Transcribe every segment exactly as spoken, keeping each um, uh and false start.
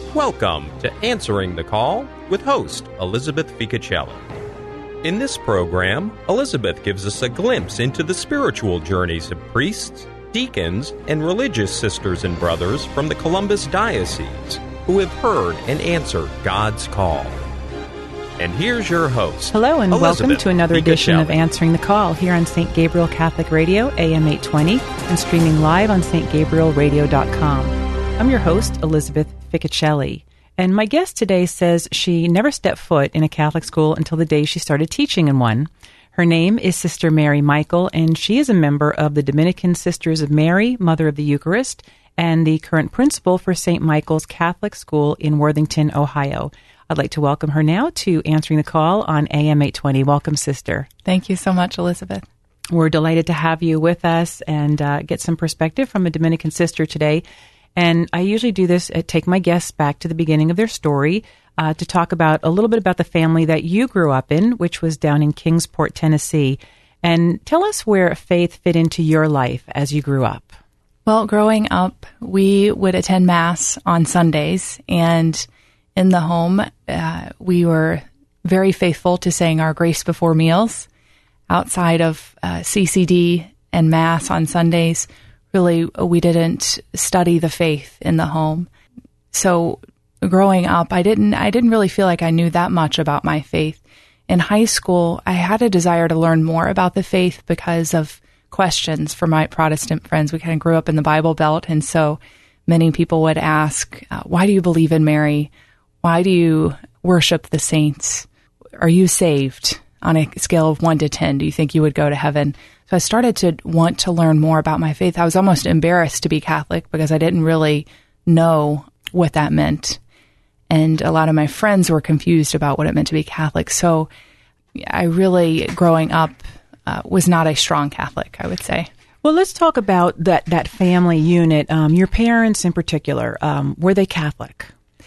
Welcome to Answering the Call with host Elizabeth Ficacelli. In this program, Elizabeth gives us a glimpse into the spiritual journeys of priests, deacons, and religious sisters and brothers from the Columbus Diocese who have heard and answered God's call. And here's your host. Hello and Elizabeth welcome to another edition Ficacelli. of Answering the Call here on Saint Gabriel Catholic Radio, A M eight twenty, and streaming live on s t gabriel radio dot com. I'm your host, Elizabeth Ficacelli, and my guest today says she never stepped foot in a Catholic school until the day she started teaching in one. Her name is Sister Mary Michael, and she is a member of the Dominican Sisters of Mary, Mother of the Eucharist, and the current principal for Saint Michael's Catholic School in Worthington, Ohio. I'd like to welcome her now to Answering the Call on A M eight twenty. Welcome, Sister. Thank you so much, Elizabeth. We're delighted to have you with us and uh, get some perspective from a Dominican sister today. And I usually do this, uh, take my guests back to the beginning of their story uh, to talk about a little bit about the family that you grew up in, which was down in Kingsport, Tennessee. And tell us where faith fit into your life as you grew up. Well, growing up, we would attend Mass on Sundays, and in the home, uh, we were very faithful to saying our grace before meals. Outside of uh, C C D and Mass on Sundays, really, we didn't study the faith in the home. So growing up, I didn't I didn't really feel like I knew that much about my faith. In high school, I had a desire to learn more about the faith because of questions from my Protestant friends. We kind of grew up in the Bible Belt, and so many people would ask, uh, why do you believe in Mary? Why do you worship the saints? Are you saved? On a scale of one to ten, do you think you would go to heaven? So I started to want to learn more about my faith. I was almost embarrassed to be Catholic because I didn't really know what that meant. And a lot of my friends were confused about what it meant to be Catholic. So I really, growing up, uh, was not a strong Catholic, I would say. Well, let's talk about that, that family unit. Um, your parents in particular, um, were they Catholic?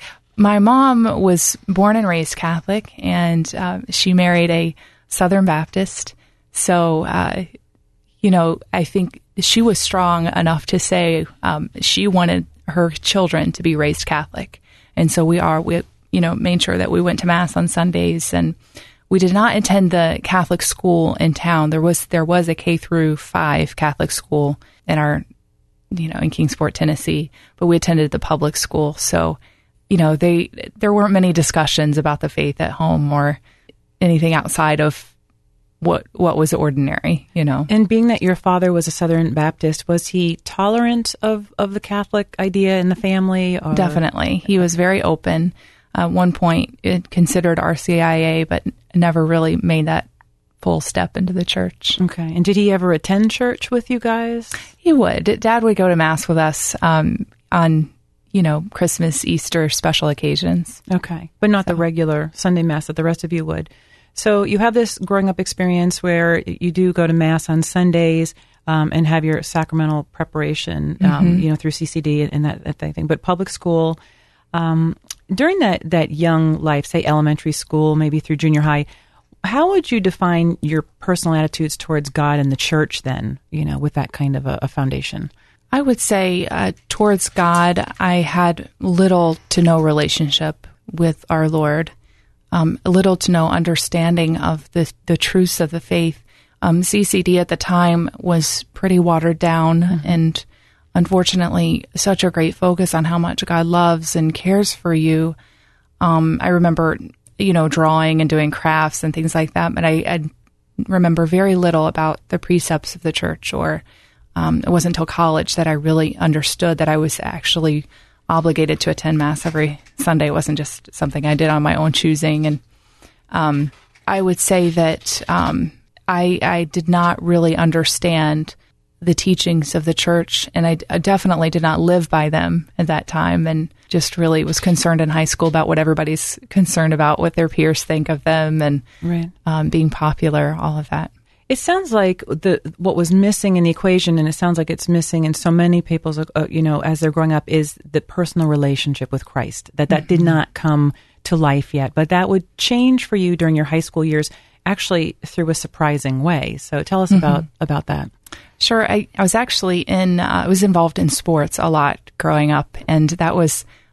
My mom was born and raised Catholic, and uh, she married a Southern Baptist. So, uh, you know, I think she was strong enough to say um, she wanted her children to be raised Catholic. And so we are, we, you know, made sure that we went to Mass on Sundays, and we did not attend the Catholic school in town. There was there was a K through five Catholic school in our, you know, in Kingsport, Tennessee, but we attended the public school. So, you know, they there weren't many discussions about the faith at home or anything outside of what what was ordinary, you know. And being that your father was a Southern Baptist, was he tolerant of, of the Catholic idea in the family? Or? Definitely. He was very open. At one point, it considered R C I A, but never really made that full step into the church. Okay. And did he ever attend church with you guys? He would. Dad would go to Mass with us um, on you know, Christmas, Easter, special occasions. Okay. But not so. The regular Sunday Mass that the rest of you would. So you have this growing up experience where you do go to Mass on Sundays um, and have your sacramental preparation, um, mm-hmm. you know, through C C D and that, that thing. But public school, um, during that, that young life, say elementary school, maybe through junior high, how would you define your personal attitudes towards God and the church then, you know, with that kind of a, a foundation? I would say uh, towards God, I had little to no relationship with our Lord, um, little to no understanding of the, the truths of the faith. Um, C C D at the time was pretty watered down, mm-hmm. and unfortunately, such a great focus on how much God loves and cares for you. Um, I remember, you know, drawing and doing crafts and things like that, but I, I remember very little about the precepts of the church or Um, it wasn't until college that I really understood that I was actually obligated to attend Mass every Sunday. It wasn't just something I did on my own choosing. And um, I would say that um, I, I did not really understand the teachings of the church, and I, I definitely did not live by them at that time, and just really was concerned in high school about what everybody's concerned about, what their peers think of them, and right. um, being popular, all of that. It sounds like the what was missing in the equation, and it sounds like it's missing in so many people's, uh, you know, as they're growing up, is the personal relationship with Christ. That that mm-hmm. did not come to life yet, but that would change for you during your high school years, actually through a surprising way. So tell us mm-hmm. about about that. Sure. I, I was actually in, uh, I was involved in sports a lot growing up, and that was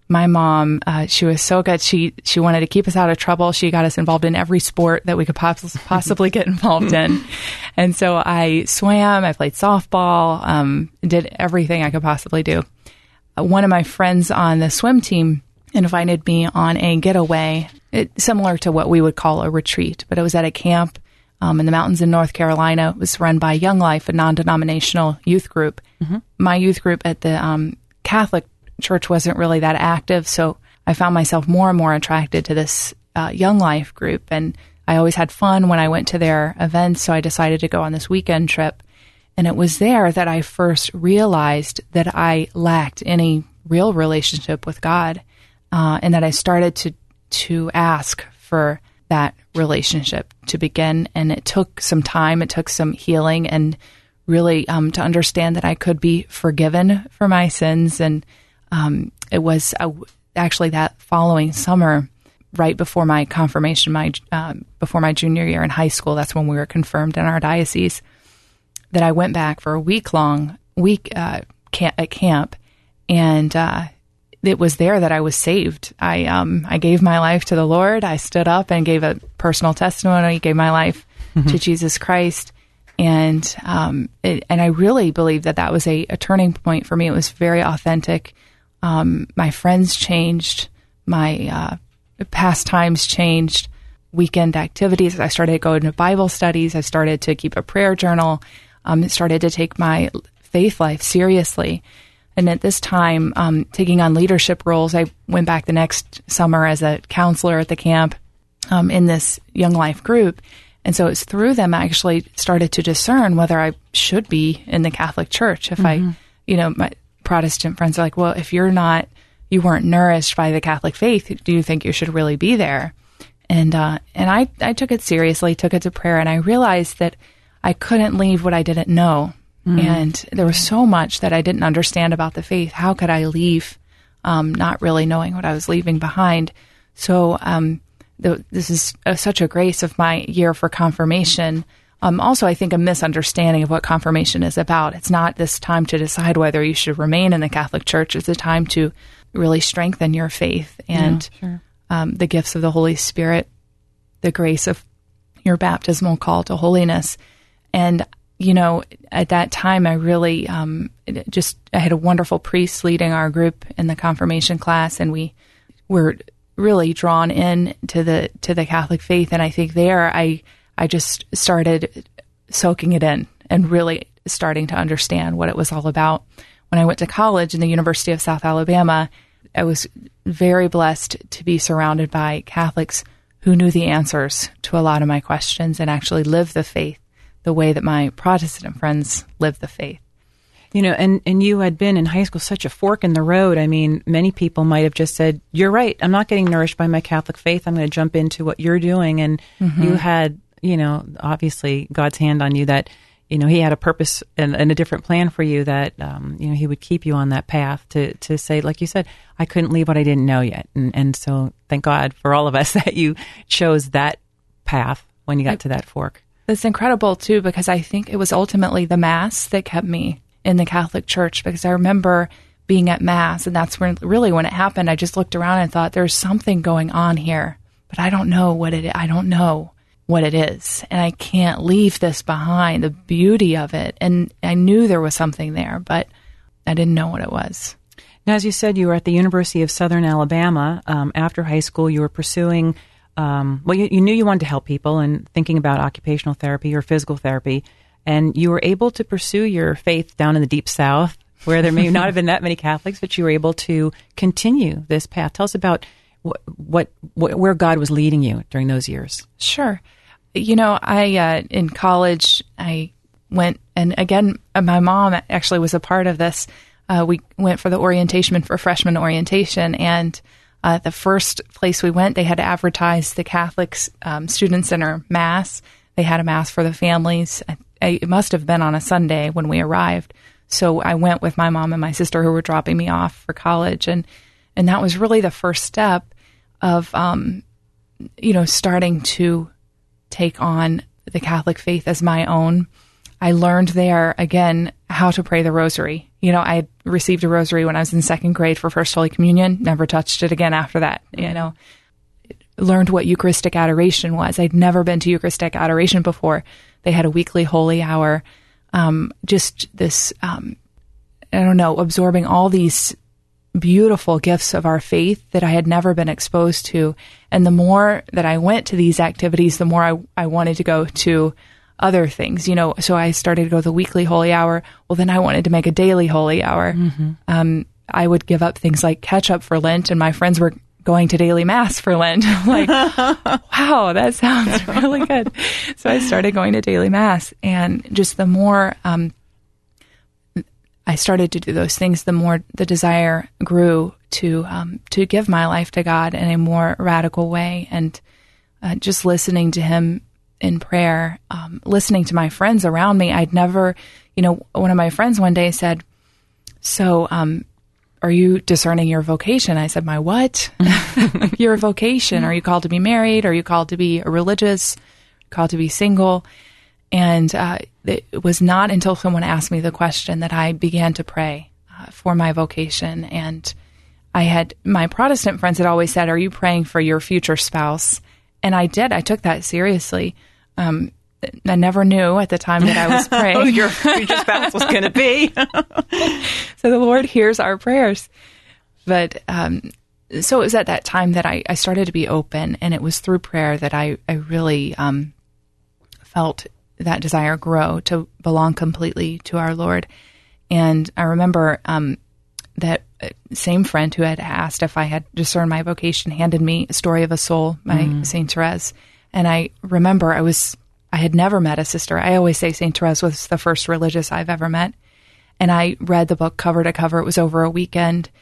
my mom, uh, she was so good. She she wanted to keep us out of trouble. She got us involved in every sport that we could poss- possibly get involved in. And so I swam, I played softball, um, did everything I could possibly do. Uh, one of my friends on the swim team invited me on a getaway, it, similar to what we would call a retreat, but it was at a camp um, in the mountains in North Carolina. It was run by Young Life, a non-denominational youth group. Mm-hmm. My youth group at the um, Catholic church wasn't really that active, so I found myself more and more attracted to this uh, Young Life group, and I always had fun when I went to their events, so I decided to go on this weekend trip. And it was there that I first realized that I lacked any real relationship with God, uh, and that I started to to ask for that relationship to begin. And it took some time, it took some healing, and really um, to understand that I could be forgiven for my sins. And um, it was uh, actually that following summer, right before my confirmation, my um, before my junior year in high school, that's when we were confirmed in our diocese, that I went back for a week-long week uh, camp, at camp, and uh, it was there that I was saved. I um, I gave my life to the Lord. I stood up and gave a personal testimony, gave my life mm-hmm. to Jesus Christ, and um, it, and I really believe that that was a, a turning point for me. It was very authentic. Um, my friends changed. My uh, pastimes changed. Weekend activities. I started going to Bible studies. I started to keep a prayer journal. Um, started to take my faith life seriously. And at this time, um, taking on leadership roles, I went back the next summer as a counselor at the camp um, in this Young Life group. And so it's through them I actually started to discern whether I should be in the Catholic Church. If mm-hmm. I, you know, my Protestant friends are like, well, if you're not, you weren't nourished by the Catholic faith, do you think you should really be there? And uh, and I, I took it seriously, took it to prayer, and I realized that I couldn't leave what I didn't know. Mm. And there was so much that I didn't understand about the faith. How could I leave um, not really knowing what I was leaving behind? So um, the, this is a, such a grace of my year for confirmation. Um, also, I think a misunderstanding of what confirmation is about. It's not this time to decide whether you should remain in the Catholic Church. It's a time to really strengthen your faith and yeah, sure. um, the gifts of the Holy Spirit, the grace of your baptismal call to holiness. And, you know, at that time, I really um, just, I had a wonderful priest leading our group in the confirmation class, and we were really drawn in to the, to the Catholic faith. And I think there I, I just started soaking it in and really starting to understand what it was all about. When I went to college in the University of South Alabama, I was very blessed to be surrounded by Catholics who knew the answers to a lot of my questions and actually lived the faith the way that my Protestant friends lived the faith. You know, and, and you had been in high school such a fork in the road. I mean, many people might have just said, you're right, I'm not getting nourished by my Catholic faith. I'm going to jump into what you're doing. And mm-hmm. you had, you know, obviously God's hand on you that, you know, he had a purpose and, and a different plan for you that, um, you know, he would keep you on that path to, to say, like you said, I couldn't leave what I didn't know yet. And, and so thank God for all of us that you chose that path when you got I, to that fork. It's incredible, too, because I think it was ultimately the Mass that kept me in the Catholic Church, because I remember being at Mass, and that's when really when it happened, I just looked around and thought, there's something going on here, but I don't know what it is. I don't know what it is, and I can't leave this behind, the beauty of it. And I knew there was something there, but I didn't know what it was. Now, as you said, you were at the University of Southern Alabama. Um, after high school, you were pursuing Um, well, you, you knew you wanted to help people and thinking about occupational therapy or physical therapy, and you were able to pursue your faith down in the Deep South, where there may not have been that many Catholics, but you were able to continue this path. Tell us about what, what, what where God was leading you during those years. Sure. You know, I uh, in college, I went, and again, my mom actually was a part of this. Uh, we went for the orientation, for freshman orientation, and Uh, the first place we went, they had advertised the Catholic um, Student Center Mass. They had a Mass for the families. I, I, it must have been on a Sunday when we arrived. So I went with my mom and my sister who were dropping me off for college. And, and that was really the first step of, um, you know, starting to take on the Catholic faith as my own. I learned there, again, how to pray the rosary. you know, I received a rosary when I was in second grade for First Holy Communion, never touched it again after that, you know. Learned what Eucharistic adoration was. I'd never been to Eucharistic adoration before. They had a weekly holy hour. Um, just this, um, I don't know, absorbing all these beautiful gifts of our faith that I had never been exposed to. And the more that I went to these activities, the more I, I wanted to go to other things, you know. So I started to go to the weekly holy hour. Well, then I wanted to make a daily holy hour. Mm-hmm. Um, I would give up things like ketchup for Lent, and my friends were going to daily mass for Lent. Like, wow, that sounds really good. So I started going to daily mass, and just the more um, I started to do those things, the more the desire grew to um, to give my life to God in a more radical way, and uh, just listening to Him in prayer, um, listening to my friends around me. I'd never, you know, one of my friends one day said, so, um, are you discerning your vocation? I said, my what? Your vocation. Are you called to be married? Are you called to be a religious? Called to be single? And uh, it was not until someone asked me the question that I began to pray uh, for my vocation. And I had, my Protestant friends had always said, are you praying for your future spouse? And I did. I took that seriously. Um, I never knew at the time that I was praying who your future spouse was going to be. So the Lord hears our prayers. But um, so it was at that time that I, I started to be open, and it was through prayer that I, I really um, felt that desire grow to belong completely to our Lord. And I remember um, that same friend who had asked if I had discerned my vocation handed me a story of a soul by mm. Saint Therese. And I remember I was... I had never met a sister. I always say Saint Therese was the first religious I've ever met. And I read the book cover to cover. It was over a weekend.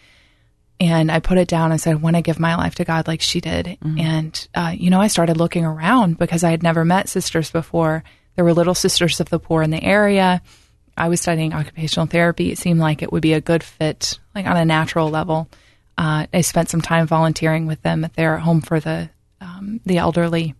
And I put it down and said, I want to give my life to God like she did. Mm-hmm. And, uh, you know, I started looking around because I had never met sisters before. There were Little Sisters of the Poor in the area. I was studying occupational therapy. It seemed like it would be a good fit, like on a natural level. Uh, I spent some time volunteering with them at their home for the um, the elderly.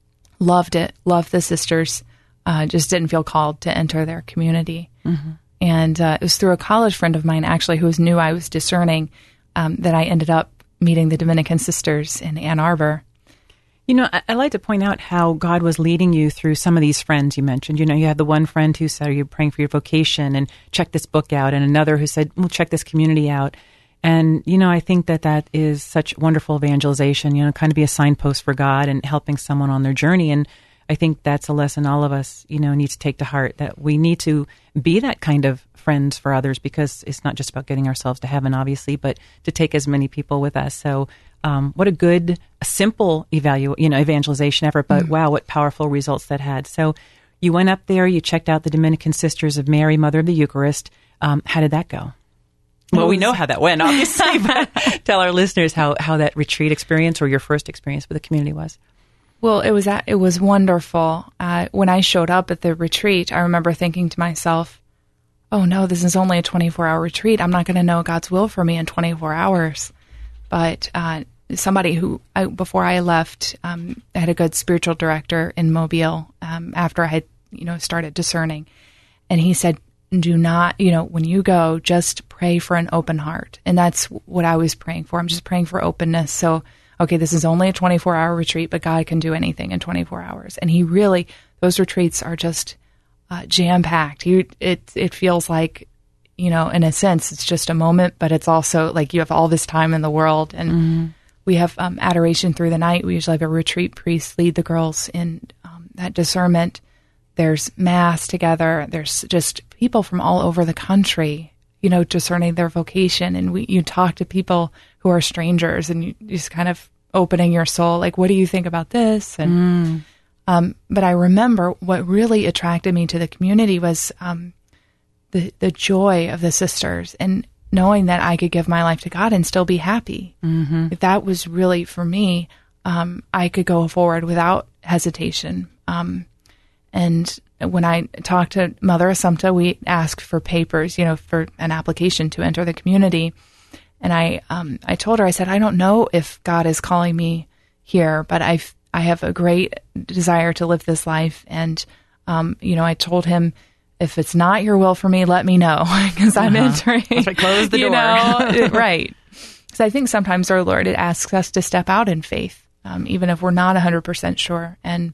Loved it, loved the sisters, uh, just didn't feel called to enter their community. Mm-hmm. And uh, it was through a college friend of mine, actually, who knew I was discerning, um, that I ended up meeting the Dominican sisters in Ann Arbor. You know, I, I like to point out how God was leading you through some of these friends you mentioned. You know, you had the one friend who said, are you praying for your vocation? And check this book out. And another who said, well, check this community out. And, you know, I think that that is such wonderful evangelization, you know, kind of be a signpost for God and helping someone on their journey. And I think that's a lesson all of us, you know, need to take to heart, that we need to be that kind of friends for others, because it's not just about getting ourselves to heaven, obviously, but to take as many people with us. So um, what a good, a simple evalu- you know, evangelization effort, but mm-hmm. wow, what powerful results that had. So you went up there, you checked out the Dominican Sisters of Mary, Mother of the Eucharist. Um, how did that go? Well, we know how that went, obviously, but tell our listeners how, how that retreat experience or your first experience with the community was. Well, it was it was wonderful. Uh, when I showed up at the retreat, I remember thinking to myself, oh, no, this is only a twenty-four hour retreat. I'm not going to know God's will for me in twenty-four hours. But uh, somebody who, I, before I left, um, I had a good spiritual director in Mobile um, after I had, you know, started discerning. And he said, do not, you know, when you go, just pray for an open heart. And that's what I was praying for. I'm just praying for openness. So, okay, this is only a twenty-four hour retreat, but God can do anything in twenty-four hours. And he really, those retreats are just uh, jam-packed. You, it, it feels like, you know, in a sense, it's just a moment, but it's also like you have all this time in the world. And mm-hmm. we have um, adoration through the night. We usually have a retreat priest lead the girls in um, that discernment. There's mass together. There's just people from all over the country, you know, discerning their vocation. And we, you talk to people who are strangers, and you just kind of opening your soul, like, what do you think about this? And mm. um, but I remember what really attracted me to the community was um, the the joy of the sisters, and knowing that I could give my life to God and still be happy. Mm-hmm. That was really, for me, um, I could go forward without hesitation. Um, and when I talked to Mother Assumpta, we asked for papers, you know, for an application to enter the community. And I, um, I told her, I said, I don't know if God is calling me here, but I, I have a great desire to live this life. And, um, you know, I told him, if it's not your will for me, let me know, because I'm Uh-huh. entering. Like, close the you door. know, right. So I think sometimes our Lord, it asks us to step out in faith, um, even if we're not one hundred percent sure. And,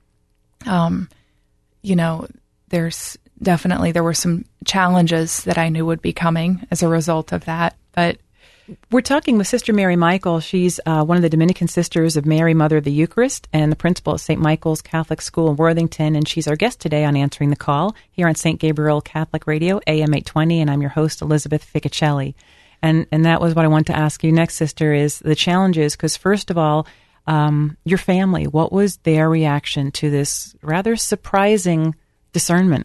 um, you know, there's definitely, there were some challenges that I knew would be coming as a result of that. But we're talking with Sister Mary Michael. She's uh, one of the Dominican Sisters of Mary, Mother of the Eucharist, and the principal at Saint Michael's Catholic School in Worthington. And she's our guest today on Answering the Call here on Saint Gabriel Catholic Radio, A M eight twenty. And I'm your host, Elizabeth Ficocelli. And and that was what I wanted to ask you next, Sister, is the challenges. Because first of all, um, your family, what was their reaction to this rather surprising discernment?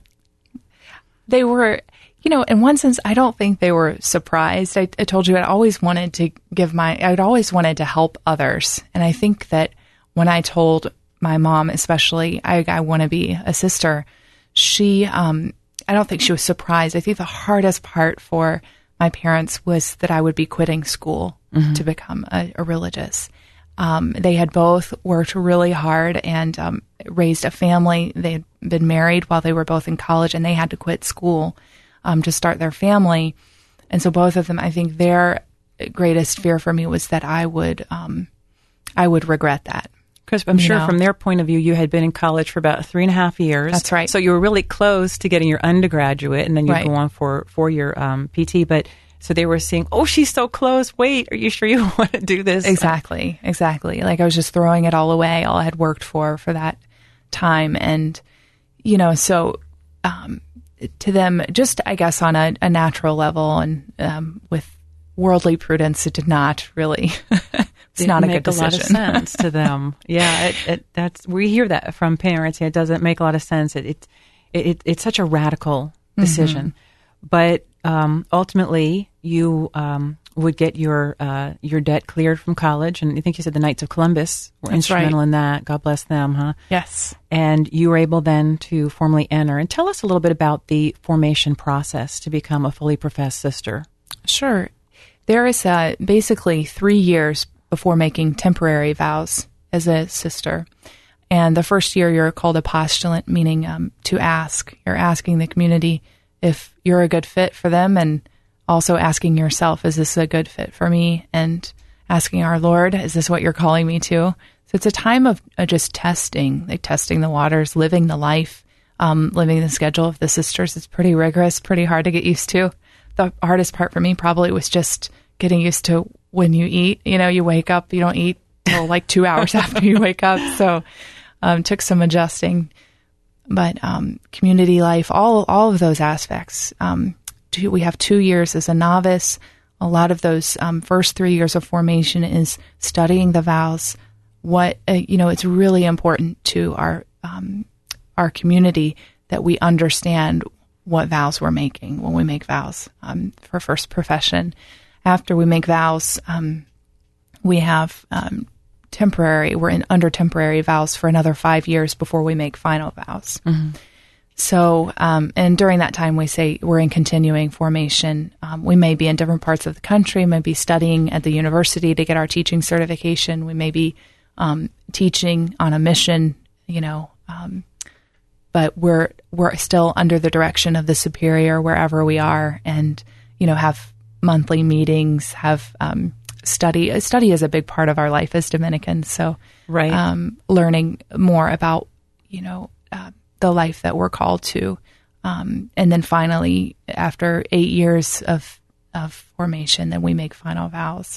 They were, you know, in one sense, I don't think they were surprised. I, I told you I'd always wanted to give my, I'd always wanted to help others. And I think that when I told my mom, especially, I, I want to be a sister, she, um, I don't think she was surprised. I think the hardest part for my parents was that I would be quitting school mm-hmm. to become a, a religious. Um, they had both worked really hard and um, raised a family. They had been married while they were both in college, and they had to quit school um, to start their family. And so both of them, I think their greatest fear for me was that I would, um, I would regret that. Because I'm You sure know. from their point of view, you had been in college for about three and a half years. That's right. So you were really close to getting your undergraduate, and then you Right. go on for, for your um, P T. But so they were seeing, oh, she's so close. Wait, are you sure you want to do this? Exactly, exactly. Like I was just throwing it all away, all I had worked for for that time. And, you know, so um, to them, just I guess on a, a natural level and um, with worldly prudence, it did not really, it's Didn't not a make good a lot of decision. sense to them. Yeah, it, it, that's we hear that from parents. It doesn't make a lot of sense. It, it, it it's such a radical decision. Mm-hmm. But um, ultimately, you um, would get your uh, your debt cleared from college, and I think you said the Knights of Columbus were That's instrumental right. in that. God bless them, huh? Yes. And you were able then to formally enter. And tell us a little bit about the formation process to become a fully professed sister. Sure. There is uh, basically three years before making temporary vows as a sister. And the first year you're called a postulant, meaning um, to ask. You're asking the community if you're a good fit for them, and also asking yourself, is this a good fit for me? And asking our Lord, is this what you're calling me to? So it's a time of uh, just testing, like testing the waters, living the life, um, living the schedule of the sisters. It's pretty rigorous, pretty hard to get used to. The hardest part for me probably was just getting used to when you eat. You know, you wake up, you don't eat till like two hours after you wake up. So um, took some adjusting. But um, community life, all all of those aspects. Um, two, we have two years as a novice. A lot of those um, first three years of formation is studying the vows. What uh, you know, it's really important to our um, our community that we understand what vows we're making when we make vows um, for first profession. After we make vows, um, we have um, temporary, we're in under temporary vows for another five years before we make final vows. Mm-hmm. So, um, and during that time, we say we're in continuing formation. Um, we may be in different parts of the country, may be studying at the university to get our teaching certification. We may be um, teaching on a mission, you know, um, but we're we're still under the direction of the superior wherever we are, and you know, have monthly meetings, have um, study. Study is a big part of our life as Dominicans. So, Right. um, learning more about you know uh, the life that we're called to, um, and then finally, after eight years of of formation, then we make final vows,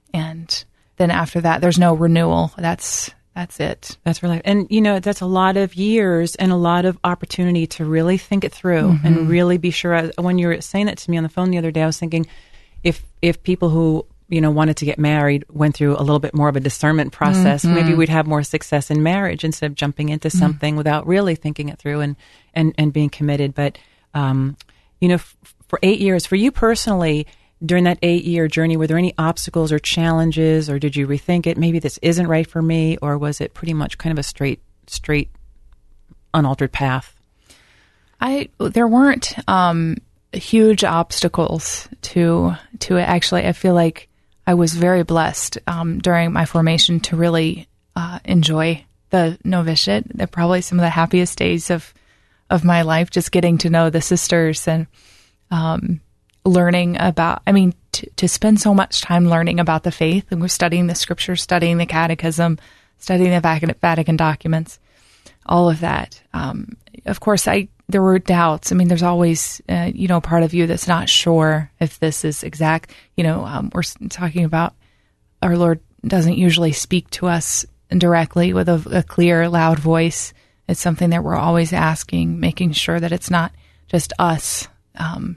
and then after that, there's no renewal. That's That's it. That's really, and you know, that's a lot of years and a lot of opportunity to really think it through mm-hmm. and really be sure. When you were saying that to me on the phone the other day, I was thinking, if if people who you know wanted to get married went through a little bit more of a discernment process, mm-hmm. maybe we'd have more success in marriage instead of jumping into something mm-hmm. without really thinking it through and and and being committed. But um, you know, f- for eight years, for you personally. During that eight-year journey, were there any obstacles or challenges, or did you rethink it? Maybe this isn't right for me, or was it pretty much kind of a straight, straight, unaltered path? I there weren't um, huge obstacles to to it. Actually, I feel like I was very blessed um, during my formation to really uh, enjoy the novitiate. They're probably some of the happiest days of of my life, just getting to know the sisters and um, learning about, I mean, t- to spend so much time learning about the faith, and we're studying the scriptures, studying the catechism, studying the Vatican, Vatican documents, all of that. Um, of course, I there were doubts. I mean, there's always, uh, you know, part of you that's not sure if this is exact. You know, um, we're talking about our Lord doesn't usually speak to us directly with a, a clear, loud voice. It's something that we're always asking, making sure that it's not just us. Um,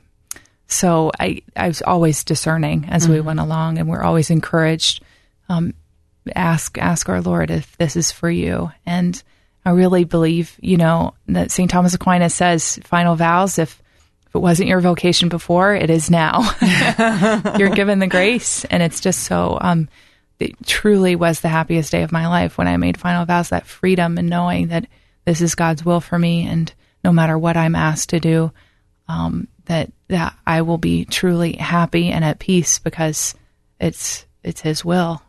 so I, I was always discerning as mm-hmm. we went along, and we're always encouraged. Um, ask, ask our Lord if this is for you. And I really believe, you know, that Saint Thomas Aquinas says, final vows, if, if it wasn't your vocation before, it is now. You're given the grace. And it's just so, um, it truly was the happiest day of my life when I made final vows, that freedom and knowing that this is God's will for me. And no matter what I'm asked to do, um, that, that I will be truly happy and at peace because it's, it's His will.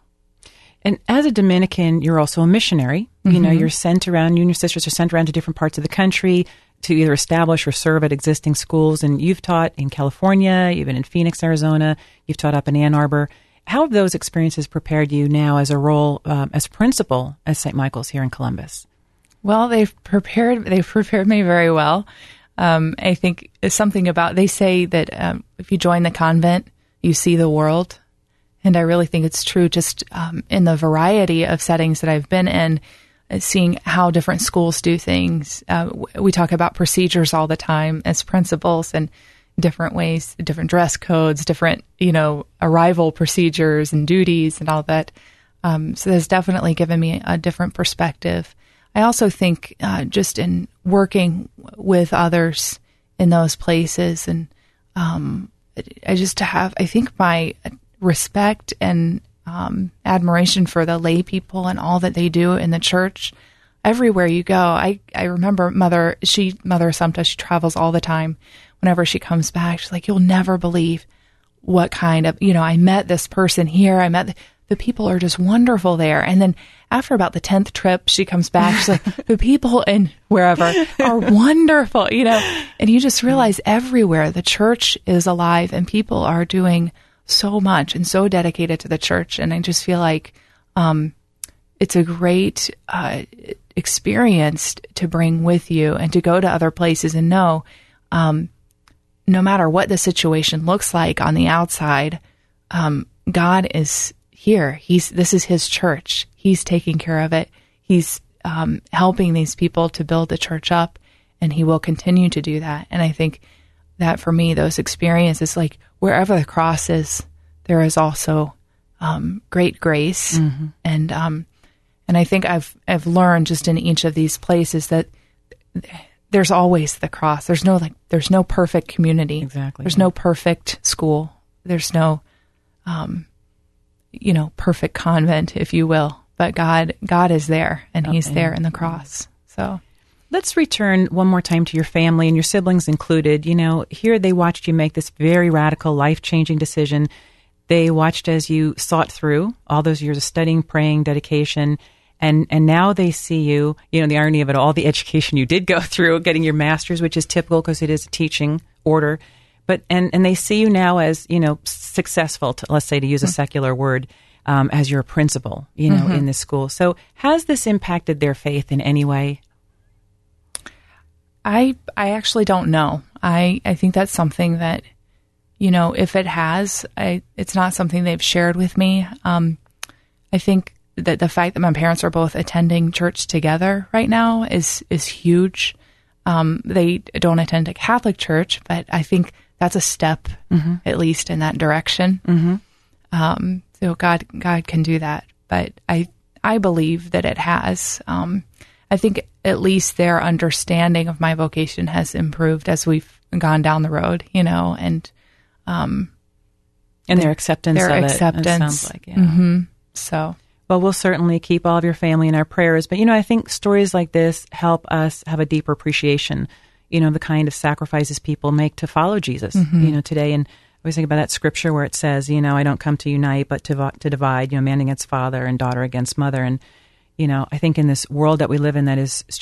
And as a Dominican, you're also a missionary. Mm-hmm. You know, you're sent around, you and your sisters are sent around to different parts of the country to either establish or serve at existing schools. And you've taught in California, you've been in Phoenix, Arizona, you've taught up in Ann Arbor. How have those experiences prepared you now as a role um, as principal at Saint Michael's here in Columbus? Well, they've prepared, they've prepared me very well. Um, I think it's something about, they say that um, if you join the convent, you see the world. And I really think it's true just um, in the variety of settings that I've been in, uh, seeing how different schools do things. Uh, we talk about procedures all the time as principals and different ways, different dress codes, different, you know, arrival procedures and duties and all that. Um, so that's definitely given me a different perspective. I also think uh, just in working with others in those places, and um, I just have, I think my respect and um, admiration for the lay people and all that they do in the church. Everywhere you go, I, I remember Mother, she, Mother Assumpta, she travels all the time. Whenever she comes back, she's like, you'll never believe what kind of, you know, I met this person here. I met, the, the people are just wonderful there. And then after about the tenth trip, she comes back, she's like, the people in wherever are wonderful, you know, and you just realize everywhere the church is alive and people are doing so much and so dedicated to the church. And I just feel like um, it's a great uh, experience to bring with you and to go to other places and know, um, no matter what the situation looks like on the outside, um, God is here. He's this is His church. He's taking care of it. He's um, helping these people to build the church up, and He will continue to do that. And I think that for me, those experiences, like wherever the cross is, there is also um, great grace. Mm-hmm. And um, and I think I've I've learned just in each of these places that there's always the cross. There's no like there's no perfect community. Exactly. There's no perfect school. There's no um, you know, perfect convent, if you will. But God God is there, and okay. He's there in the cross. So let's return one more time to your family and your siblings included. You know, here they watched you make this very radical, life-changing decision. They watched as you sought through all those years of studying, praying, dedication, and and now they see you, you know, the irony of it all, the education you did go through, getting your master's, which is typical because it is a teaching order. But and, and they see you now as, you know, successful, to, let's say, to use a secular word, um, as your principal, you know, mm-hmm. in this school. So has this impacted their faith in any way? I I actually don't know. I, I think that's something that, you know, if it has, I it's not something they've shared with me. Um, I think that the fact that my parents are both attending church together right now is is huge. Um, they don't attend a Catholic church, but I think that's a step, mm-hmm. at least in that direction. Mm-hmm. Um, so God God can do that, but I I believe that it has. Um, I think at least their understanding of my vocation has improved as we've gone down the road, you know, and um, and their acceptance their of acceptance. it, it sounds like, yeah. Mm-hmm. So, well, we'll certainly keep all of your family in our prayers. But, you know, I think stories like this help us have a deeper appreciation, you know, the kind of sacrifices people make to follow Jesus, mm-hmm. you know, today. And I always think about that scripture where it says, you know, I don't come to unite, but to to divide, you know, man against father and daughter against mother. And, you know, I think in this world that we live in that is it's just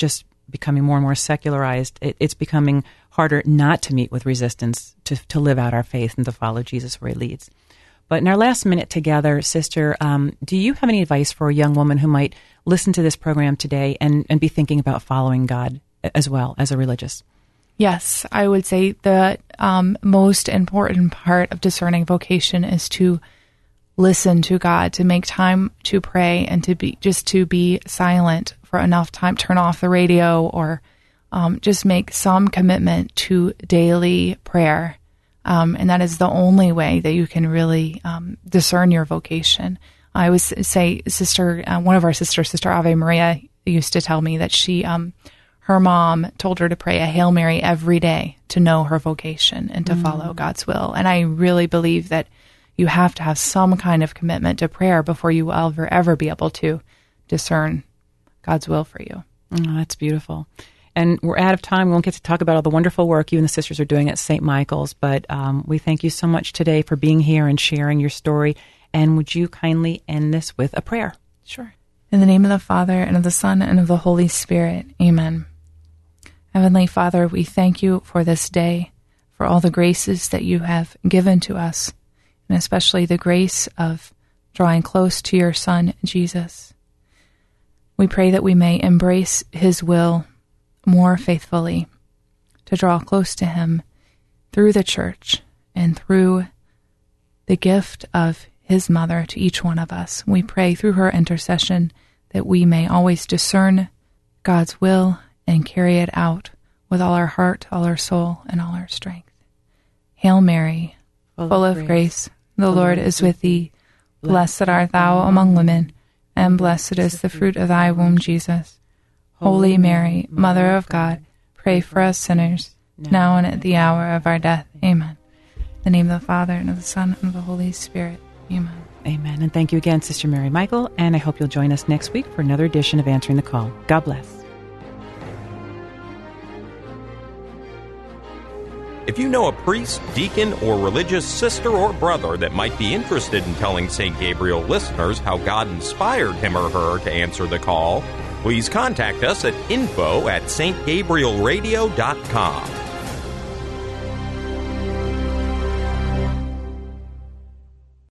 becoming more and more secularized, it, it's becoming harder not to meet with resistance, to, to live out our faith and to follow Jesus where he leads. But in our last minute together, Sister, um, do you have any advice for a young woman who might listen to this program today and, and be thinking about following God as well as a religious? Yes, I would say the um, most important part of discerning vocation is to listen to God, to make time to pray, and to be just to be silent for enough time, turn off the radio, or um, just make some commitment to daily prayer. Um, and that is the only way that you can really um, discern your vocation. I always say, Sister, uh, one of our sisters, Sister Ave Maria, used to tell me that she, um, her mom told her to pray a Hail Mary every day to know her vocation and to mm. follow God's will. And I really believe that you have to have some kind of commitment to prayer before you will ever, ever be able to discern God's will for you. Oh, that's beautiful. And we're out of time. We won't get to talk about all the wonderful work you and the sisters are doing at Saint Michael's, but um, we thank you so much today for being here and sharing your story. And would you kindly end this with a prayer? Sure. In the name of the Father, and of the Son, and of the Holy Spirit. Amen. Heavenly Father, we thank you for this day, for all the graces that you have given to us, and especially the grace of drawing close to your Son, Jesus. We pray that we may embrace his will more faithfully, to draw close to him through the church and through the gift of his mother to each one of us. We pray through her intercession that we may always discern God's will and carry it out with all our heart, all our soul, and all our strength. Hail Mary, full, full of grace, grace the, the Lord is with thee. Blessed art thou among women, and blessed is the fruit of thy womb, Jesus. Holy Mary, Mother of God, pray for us sinners, now and at the hour of our death. Amen. In the name of the Father, and of the Son, and of the Holy Spirit. Amen. Amen. And thank you again, Sister Mary Michael, and I hope you'll join us next week for another edition of Answering the Call. God bless. If you know a priest, deacon, or religious sister or brother that might be interested in telling Saint Gabriel listeners how God inspired him or her to answer the call, please contact us at info at s t gabriel radio dot com.